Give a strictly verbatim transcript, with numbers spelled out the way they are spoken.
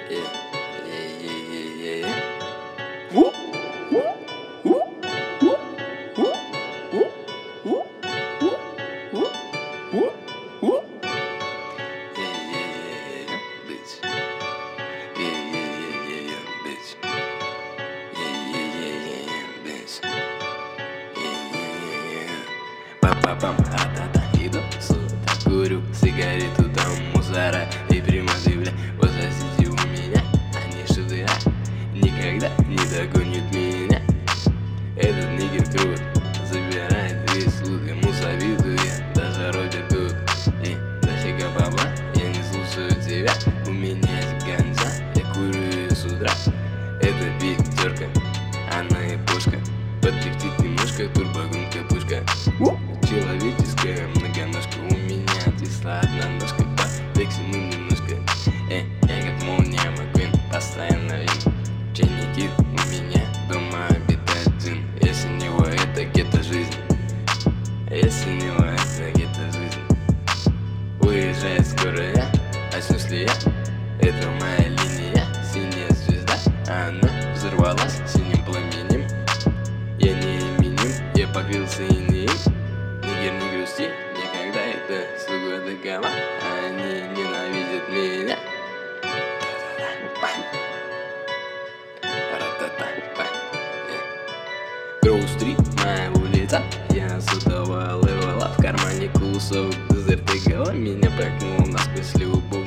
Yeah, yeah, yeah, yeah, yeah. Whoop, whoop, whoop, whoop, whoop, whoop, whoop, whoop, whoop, whoop. Yeah, yeah, yeah, yeah, bitch. Yeah, yeah, yeah, yeah, yeah, bitch. Yeah, yeah, yeah, yeah, yeah, bitch. Yeah, yeah, yeah, yeah. Па-па-пам, а-та-та, иду сюда, курю сигарету, там мусора и прямо заявляю: вот соседи у меня, они шутера, никогда не догонят меня. Этот нигер крут, забирает весь лут, ему завидую я, даже Роберт тут. И дофига бабла, я не слушаю тебя, у меня есть ганза, я курю ее с утра. Это пятерка, она и пушка, подлетит немножко, турбогонка пушка. Человеческая многоножка, у меня отвисла одна ножка, пофлексим им немножко. Э, я как молния Маквин, постоянно вин. Чей Никит, у меня дома обитает джин. Если него это где-то жизнь, если него это где-то жизнь. Уезжает скоро я, очнусь ли я? Это моя линия, синяя звезда, она взорвалась синим пламенем. Я не именем, я покрылся инеем. Нигер, не грусти, никогда это слуга такова, они ненавидят меня. Гроу-стрит, моя улица, я сотого левела, в кармане кусок дезертыгала, меня прокнул насквозь любовь.